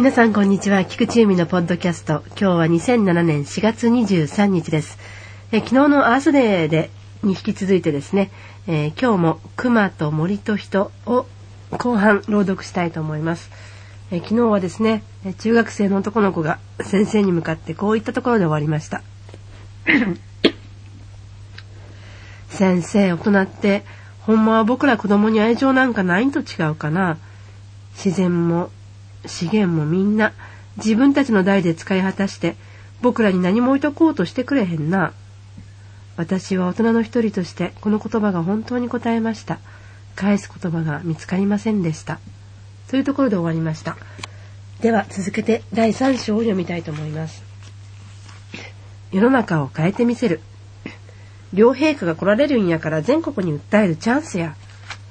皆さんこんにちは。菊池由美のポッドキャスト。今日は2007年4月23日です。昨日のアースデーに引き続いてですね、今日も熊と森と人を後半朗読したいと思います。昨日はですね、中学生の男の子が先生に向かってこういったところで終わりました。先生、大人ってほんまは僕ら子供に愛情なんかないんと違うかな。自然も資源もみんな自分たちの代で使い果たして僕らに何も置いとこうとしてくれへんな。私は大人の一人としてこの言葉が本当に答えました。返す言葉が見つかりませんでした。というところで終わりました。では続けて第3章を読みたいと思います。世の中を変えてみせる。両陛下が来られるんやから全国に訴えるチャンスや。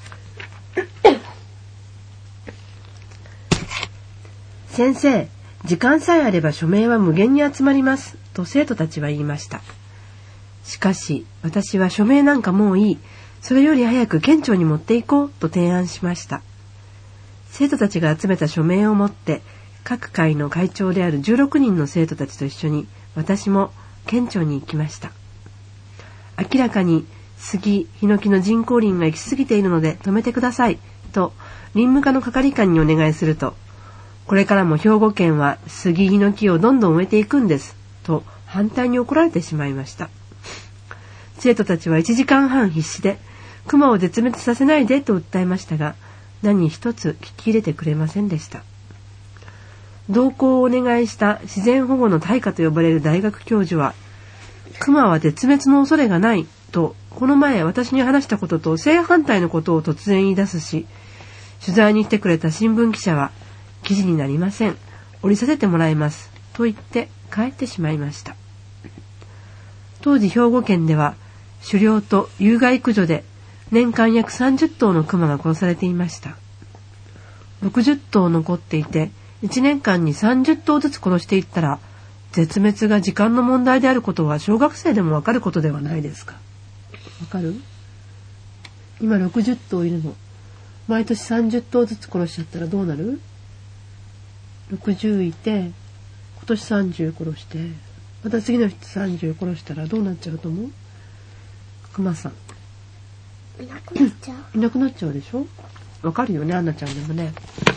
先生、時間さえあれば署名は無限に集まりますと生徒たちは言いました。しかし私は署名なんかもういい、それより早く県庁に持っていこうと提案しました。生徒たちが集めた署名を持って各会の会長である16人の生徒たちと一緒に私も県庁に行きました。明らかに杉、ヒノキの人工林が行き過ぎているので止めてくださいと林務課の係官にお願いすると、これからも兵庫県は杉ヒノキをどんどん植えていくんですと反対に怒られてしまいました。生徒たちは1時間半必死で熊を絶滅させないでと訴えましたが、何一つ聞き入れてくれませんでした。同行をお願いした自然保護の大家と呼ばれる大学教授は、熊は絶滅の恐れがないとこの前私に話したことと正反対のことを突然言い出すし、取材に来てくれた新聞記者は、記事になりません、降りさせてもらいますと言って帰ってしまいました。当時兵庫県では狩猟と有害駆除で年間約30頭の熊が殺されていました。60頭残っていて1年間に30頭ずつ殺していったら、絶滅が時間の問題であることは小学生でもわかることではないですか。わかる？今60頭いるの。毎年30頭ずつ殺しちゃったらどうなる？60いて今年30殺してまた次の人30殺したらどうなっちゃうと思う？熊さんいなくなっちゃう。 いなくなっちゃうでしょ。わかるよね、アンナちゃんでもね。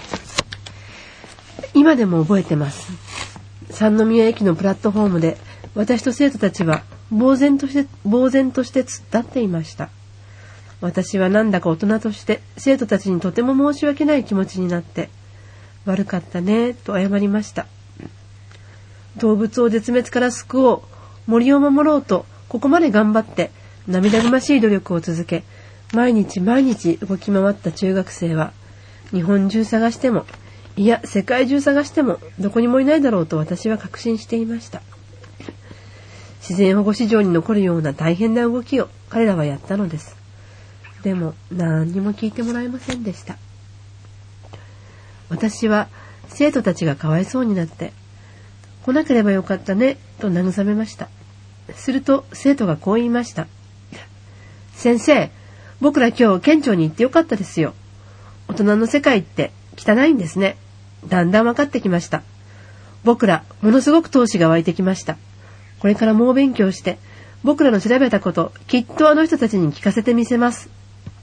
今でも覚えてます。三宮駅のプラットフォームで私と生徒たちは呆然として突っ立っていました。私はなんだか大人として生徒たちにとても申し訳ない気持ちになって、悪かったねと謝りました。動物を絶滅から救おう、森を守ろうとここまで頑張って涙ぐましい努力を続け、毎日毎日動き回った中学生は、日本中探しても、いや世界中探してもどこにもいないだろうと私は確信していました。自然保護史上に残るような大変な動きを彼らはやったのです。でも何にも聞いてもらえませんでした。私は生徒たちがかわいそうになって、来なければよかったねと慰めました。すると生徒がこう言いました。先生、僕ら今日県庁に行ってよかったですよ。大人の世界って汚いんですね。だんだん分かってきました。僕らものすごく闘志が湧いてきました。これから猛勉強して僕らの調べたこときっとあの人たちに聞かせてみせます。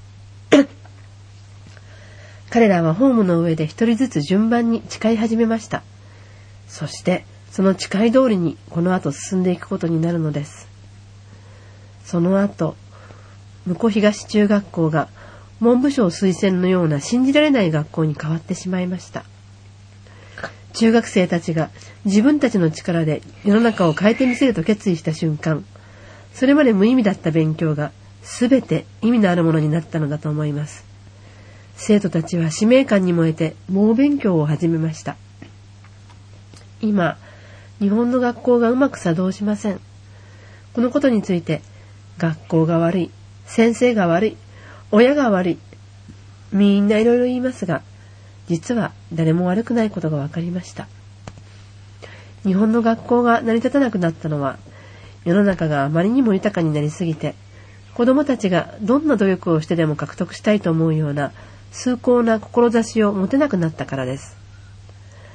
彼らはホームの上で一人ずつ順番に誓い始めました。そしてその誓い通りにこの後進んでいくことになるのです。その後、向東中学校が文部省推薦のような信じられない学校に変わってしまいました。中学生たちが自分たちの力で世の中を変えてみせると決意した瞬間、それまで無意味だった勉強がすべて意味のあるものになったのだと思います。生徒たちは使命感に燃えて猛勉強を始めました。今、日本の学校がうまく作動しません。このことについて、学校が悪い、先生が悪い、親が悪い、みんないろいろ言いますが、実は誰も悪くないことが分かりました。日本の学校が成り立たなくなったのは、世の中があまりにも豊かになりすぎて、子供たちがどんな努力をしてでも獲得したいと思うような崇高な志を持てなくなったからです。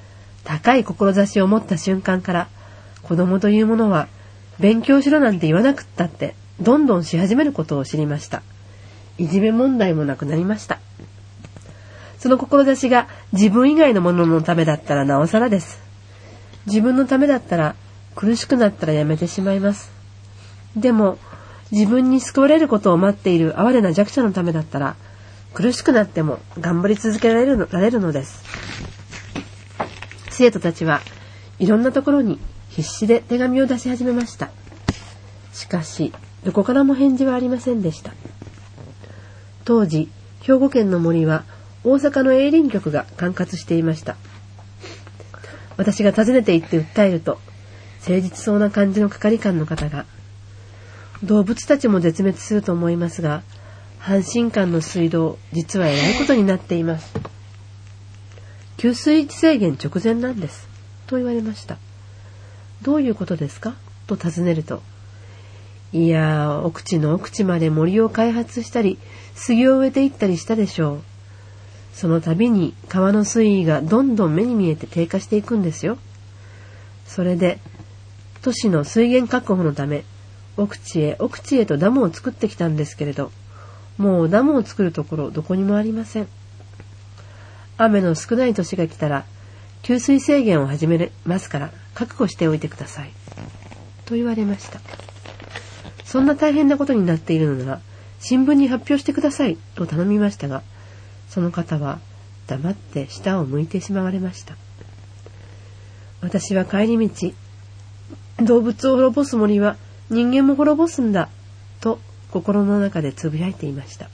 高い志を持った瞬間から、子供というものは勉強しろなんて言わなくったってどんどんし始めることを知りました。いじめ問題もなくなりました。その志が自分以外のもののためだったらなおさらです。自分のためだったら苦しくなったらやめてしまいます。でも自分に救われることを待っている哀れな弱者のためだったら苦しくなっても頑張り続けられるのです。生徒たちはいろんなところに必死で手紙を出し始めました。しかしどこからも返事はありませんでした。当時兵庫県の森は大阪の営林局が管轄していました。私が訪ねて行って訴えると、誠実そうな感じの係官の方が、動物たちも絶滅すると思いますが、阪神間の水道、実はえらいことになっています。給水制限直前なんです。と言われました。どういうことですかと尋ねると、いや、奥地の奥地まで森を開発したり、杉を植えていったりしたでしょう。その度に川の水位がどんどん目に見えて低下していくんですよ。それで都市の水源確保のため奥地へとダムを作ってきたんですけれど、もうダムを作るところどこにもありません。雨の少ない年が来たら給水制限を始めますから覚悟しておいてくださいと言われました。そんな大変なことになっているのなら新聞に発表してくださいと頼みましたが、その方は黙って下を向いてしまわれました。私は帰り道、動物を滅ぼす森は人間も滅ぼすんだと心の中でつぶやいていました。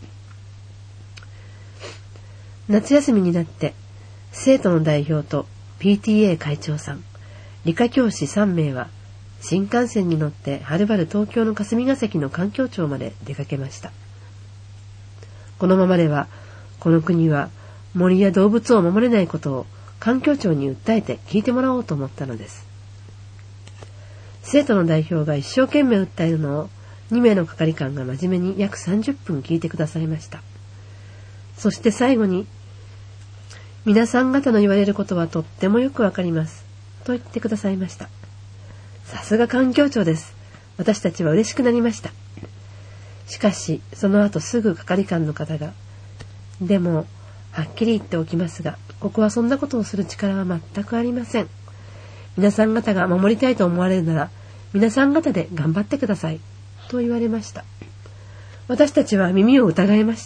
夏休みになって生徒の代表と PTA 会長さん、理科教師3名は新幹線に乗ってはるばる東京の霞が関の環境庁まで出かけました。このままではこの国は森や動物を守れないことを環境庁に訴えて聞いてもらおうと思ったのです。生徒の代表が一生懸命訴えるのを2名の係官が真面目に約30分聞いてくださいました。そして最後に、皆さん方の言われることはとってもよくわかりますと言ってくださいました。さすが環境庁です。私たちは嬉しくなりました。しかしその後すぐ係官の方が、でもはっきり言っておきますが、ここはそんなことをする力は全くありません。皆さん方が守りたいと思われるなら皆さん方で頑張ってくださいと言われました。私たちは耳を疑いました。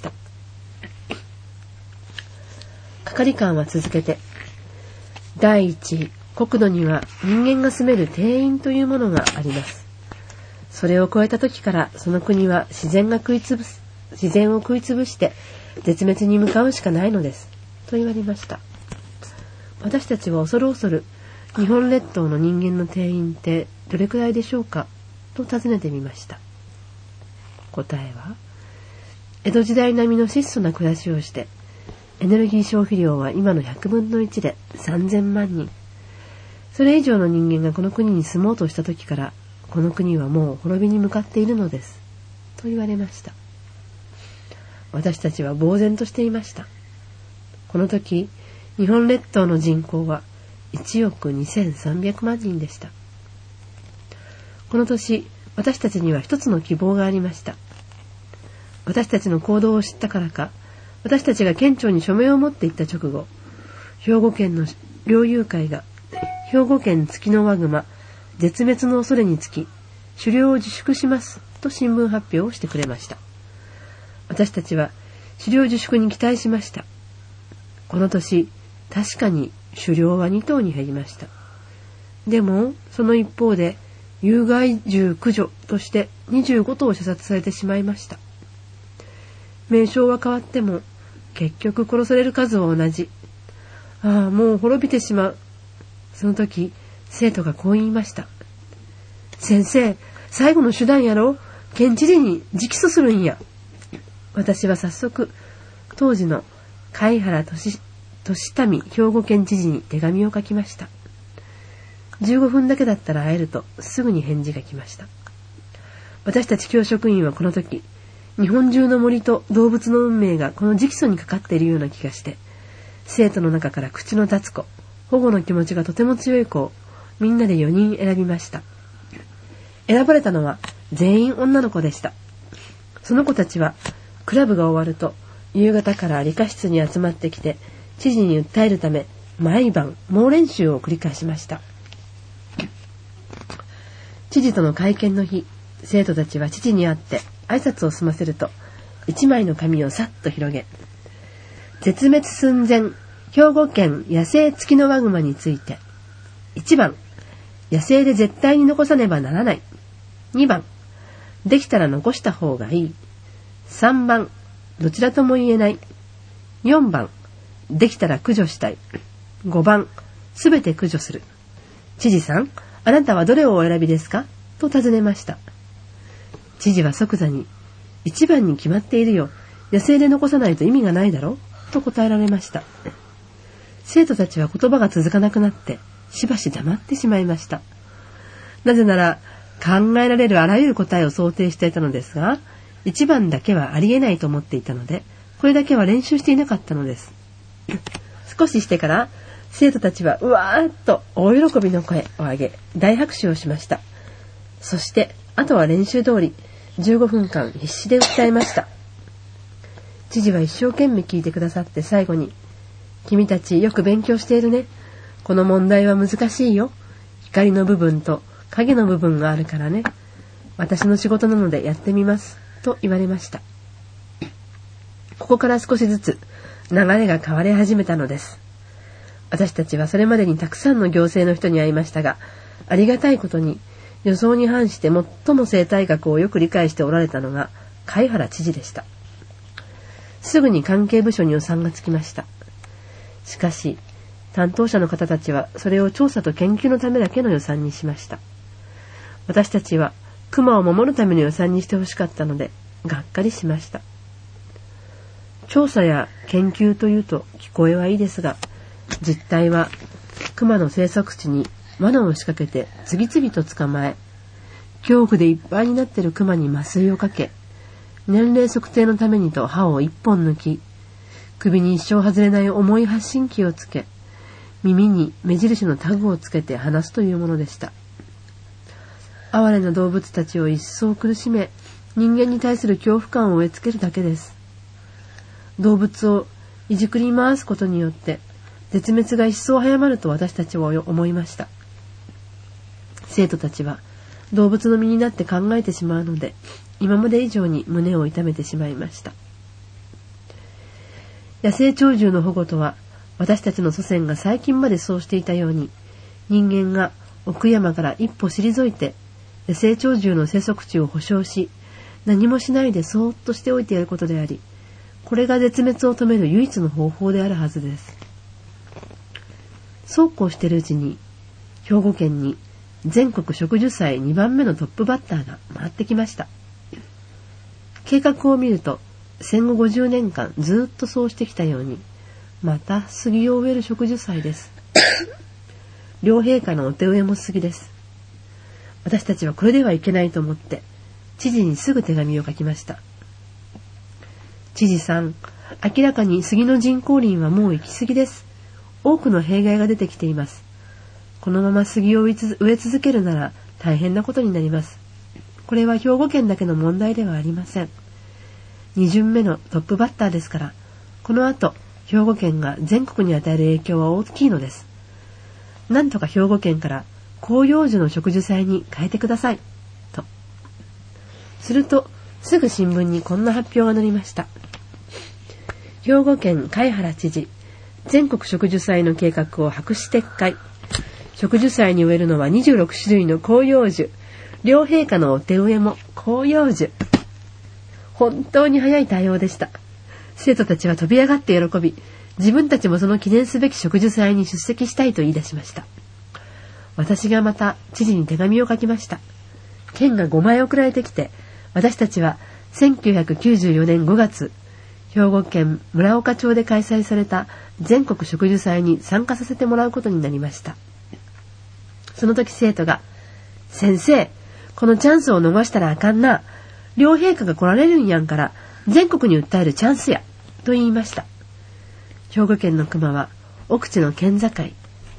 係官は続けて、第一、国土には人間が住める定員というものがあります。それを超えた時からその国は自然を食いつぶして絶滅に向かうしかないのですと言われました。私たちは恐る恐る日本列島の人間の定員ってどれくらいでしょうかと尋ねてみました。答えは、江戸時代並みの質素な暮らしをしてエネルギー消費量は今の100分の1で3000万人。それ以上の人間がこの国に住もうとした時からこの国はもう滅びに向かっているのですと言われました。私たちは呆然としていました。この時、日本列島の人口は1億2300万人でした。この年、私たちには一つの希望がありました。私たちの行動を知ったからか、私たちが県庁に署名を持って行った直後、兵庫県の猟友会が兵庫県ツキノワグマ絶滅の恐れにつき狩猟を自粛しますと新聞発表をしてくれました。私たちは狩猟自粛に期待しました。この年、確かに狩猟は2頭に減りました。でもその一方で有害獣駆除として25頭射殺されてしまいました。名称は変わっても結局殺される数は同じ。ああ、もう滅びてしまう。その時生徒がこう言いました。先生、最後の手段やろう。県知事に直訴するんや。私は早速当時の貝原利民兵庫県知事に手紙を書きました。15分だけだったら会えるとすぐに返事が来ました。私たち教職員はこの時、日本中の森と動物の運命がこの直訴にかかっているような気がして、生徒の中から口の立つ子、 保護の気持ちがとても強い子をみんなで4人選びました。選ばれたのは全員女の子でした。その子たちはクラブが終わると夕方から理科室に集まってきて知事に訴えるため毎晩猛練習を繰り返しました。知事との会見の日、生徒たちは知事に会って挨拶を済ませると一枚の紙をさっと広げ、絶滅寸前兵庫県野生ツキノワグマについて、1番野生で絶対に残さねばならない、2番できたら残した方がいい、3番どちらとも言えない、4番できたら駆除したい、5番すべて駆除する。知事さん、あなたはどれをお選びですかと尋ねました。知事は即座に、1番に決まっているよ、野生で残さないと意味がないだろうと答えられました。生徒たちは言葉が続かなくなってしばし黙ってしまいました。なぜなら考えられるあらゆる答えを想定していたのですが、1番だけはありえないと思っていたので、これだけは練習していなかったのです。少ししてから生徒たちはうわーっと大喜びの声を上げ大拍手をしました。そしてあとは練習通り15分間必死で訴えました。知事は一生懸命聞いてくださって最後に、君たちよく勉強しているね。この問題は難しいよ。光の部分と影の部分があるからね。私の仕事なのでやってみます。と言われました。ここから少しずつ流れが変わり始めたのです。私たちはそれまでにたくさんの行政の人に会いましたが、ありがたいことに予想に反して最も生態学をよく理解しておられたのが貝原知事でした。すぐに関係部署に予算がつきました。しかし担当者の方たちはそれを調査と研究のためだけの予算にしました。私たちはクマを守るための予算にしてほしかったのでがっかりしました。調査や研究というと聞こえはいいですが、実態はクマの生息地に罠を仕掛けて次々と捕まえ、恐怖でいっぱいになっているクマに麻酔をかけ、年齢測定のためにと歯を一本抜き、首に一生外れない重い発信機をつけ、耳に目印のタグをつけて離すというものでした。哀れな動物たちを一層苦しめ、人間に対する恐怖感を植え付けるだけです。動物をいじくり回すことによって絶滅が一層早まると私たちは思いました。生徒たちは動物の身になって考えてしまうので、今まで以上に胸を痛めてしまいました。野生鳥獣の保護とは、私たちの祖先が最近までそうしていたように、人間が奥山から一歩退いて野生鳥獣の生息地を保障し、何もしないでそーっとしておいてやることであり、これが絶滅を止める唯一の方法であるはずです。そうこうしているうちに、兵庫県に全国植樹祭2番目のトップバッターが回ってきました。計画を見ると、戦後50年間ずっとそうしてきたように、また杉を植える植樹祭です。両陛下のお手植えも杉です。私たちはこれではいけないと思って、知事にすぐ手紙を書きました。知事さん、明らかに杉の人工林はもう行き過ぎです。多くの弊害が出てきています。このまま杉を植え続けるなら大変なことになります。これは兵庫県だけの問題ではありません。2巡目のトップバッターですから、この後兵庫県が全国に与える影響は大きいのです。なんとか兵庫県から広葉樹の植樹祭に変えてくださいと。するとすぐ新聞にこんな発表が載りました。兵庫県貝原知事、全国植樹祭の計画を白紙撤回。植樹祭に植えるのは26種類の広葉樹。両陛下のお手植えも広葉樹。本当に早い対応でした。生徒たちは飛び上がって喜び、自分たちもその記念すべき植樹祭に出席したいと言い出しました。私がまた知事に手紙を書きました。券が5枚送られてきて、私たちは1994年5月、兵庫県村岡町で開催された全国植樹祭に参加させてもらうことになりました。その時生徒が、先生、このチャンスを逃したらあかんな。両陛下が来られるんやんから、全国に訴えるチャンスや、と言いました。兵庫県の熊は奥地の県境、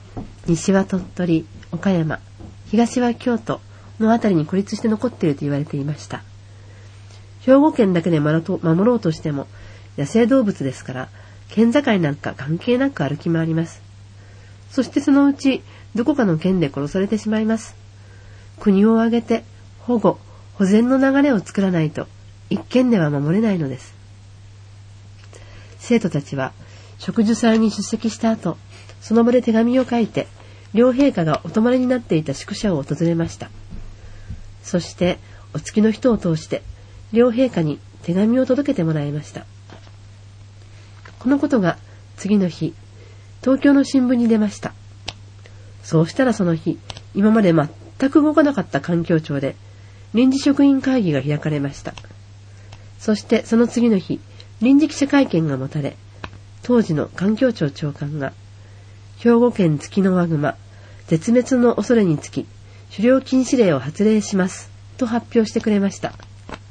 西は鳥取、岡山、東は京都のあたりに孤立して残っていると言われていました。兵庫県だけで守ろうとしても野生動物ですから県境なんか関係なく歩き回ります。そしてそのうちどこかの県で殺されてしまいます。国を挙げて保護・保全の流れを作らないと一県では守れないのです。生徒たちは植樹祭に出席した後、その場で手紙を書いて両陛下がお泊まりになっていた宿舎を訪れました。そしてお付きの人を通して両陛下に手紙を届けてもらいました。このことが次の日、東京の新聞に出ました。そうしたらその日、今まで全く動かなかった環境庁で臨時職員会議が開かれました。そしてその次の日、臨時記者会見が持たれ、当時の環境庁長官が兵庫県ツキノワグマ絶滅の恐れにつき狩猟禁止令を発令しますと発表してくれました。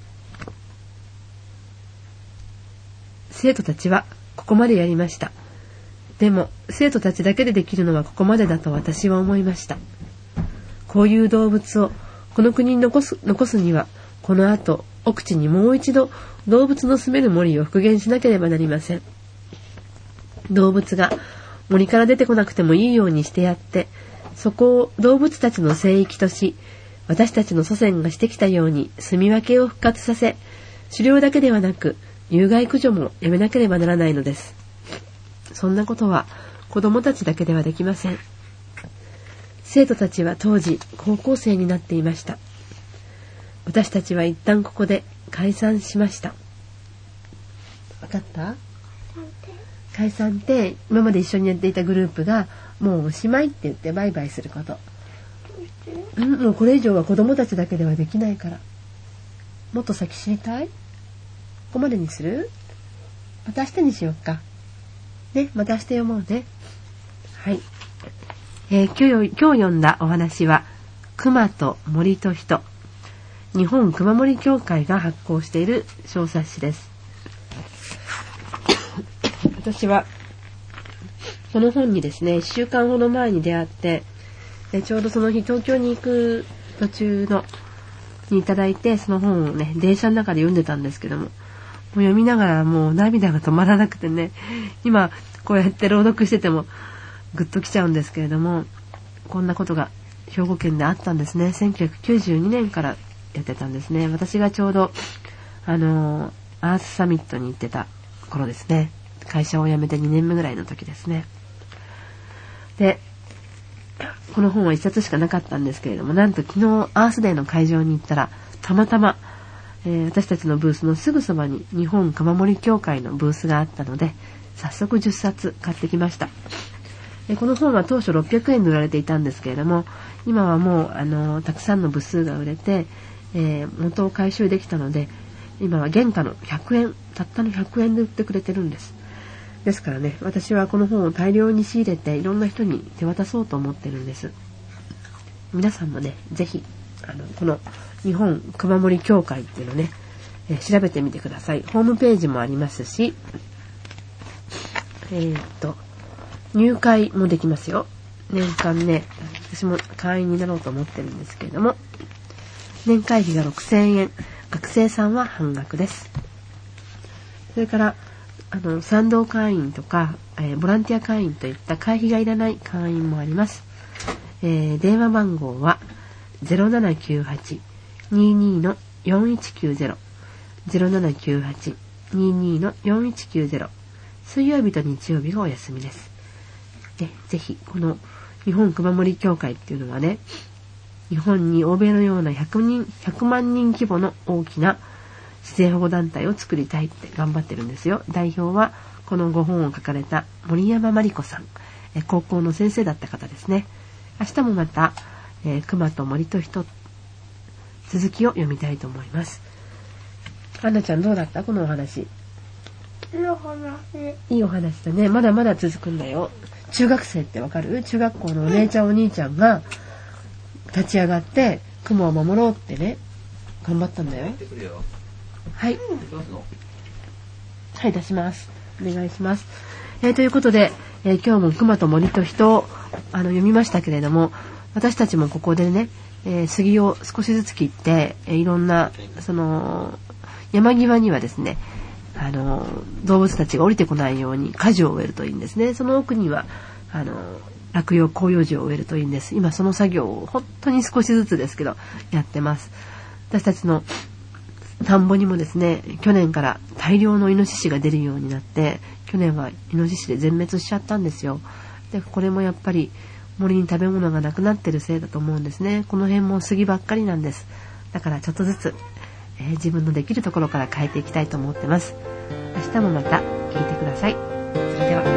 生徒たちはここまでやりました。でも生徒たちだけでできるのはここまでだと私は思いました。こういう動物をこの国に残すには、この後奥地にもう一度動物の住める森を復元しなければなりません。動物が森から出てこなくてもいいようにしてやって、そこを動物たちの聖域とし、私たちの祖先がしてきたように住み分けを復活させ、狩猟だけではなく有害駆除もやめなければならないのです。そんなことは子供たちだけではできません。生徒たちは当時高校生になっていました。私たちは一旦ここで解散しました。わかった？解散って今まで一緒にやっていたグループがもうおしまいって言ってバイバイすること。もうこれ以上は子供たちだけではできないから。もっと先知りたい？ここまでにする？また明日にしようか。ね、また明日読もうね。はい。今日読んだお話は熊と森と人、日本熊森協会が発行している小冊子です。私はこの本にですね、1週間ほど前に出会って、ちょうどその日東京に行く途中にいただいて、その本をね、電車の中で読んでたんですけども、もう読みながらもう涙が止まらなくてね、今こうやって朗読しててもグッときちゃうんですけれども、こんなことが兵庫県であったんですね。1992年からやってたんですね。私がちょうどアースサミットに行ってた頃ですね。会社を辞めて2年目ぐらいの時ですね。で、この本は1冊しかなかったんですけれども、なんと昨日アースデーの会場に行ったらたまたま、私たちのブースのすぐそばに日本熊森協会のブースがあったので、早速10冊買ってきました。この本は当初600円で売られていたんですけれども、今はもうたくさんの部数が売れて、元を回収できたので、今は原価の100円、たったの100円で売ってくれてるんです。ですからね、私はこの本を大量に仕入れていろんな人に手渡そうと思ってるんです。皆さんもね、ぜひこの日本熊森協会っていうのね、調べてみてください。ホームページもありますし、入会もできますよ。年間ね、私も会員になろうと思ってるんですけれども、年会費が6000円、学生さんは半額です。それから賛同会員とか、ボランティア会員といった会費がいらない会員もあります。電話番号は 0798-22-4190 0798-22-4190、水曜日と日曜日がお休みです。で、ぜひこの日本熊森協会っていうのはね、日本に欧米のような100万人規模の大きな自然保護団体を作りたいって頑張ってるんですよ。代表はこのご本を書かれた森山真理子さん、高校の先生だった方ですね。明日もまた、熊と森と人、続きを読みたいと思います。アンナちゃんどうだった？このお話。いいお話だね。まだまだ続くんだよ。中学生ってわかる？中学校のお姉ちゃんお兄ちゃんが立ち上がって熊を守ろうってね、頑張ったんだよ。はい。はい、出します。お願いします。ということで、今日も熊と森と人を読みましたけれども、私たちもここでね、杉を少しずつ切って、いろんなその山際にはですね、動物たちが降りてこないように果樹を植えるといいんですね。その奥には落葉広葉樹を植えるといいんです。今その作業を本当に少しずつですけどやってます。私たちの田んぼにもですね、去年から大量のイノシシが出るようになって、去年はイノシシで全滅しちゃったんですよ。でこれもやっぱり森に食べ物がなくなってるせいだと思うんですね。この辺も杉ばっかりなんです。だからちょっとずつ、自分のできるところから変えていきたいと思ってます。明日もまた聞いてください。それでは。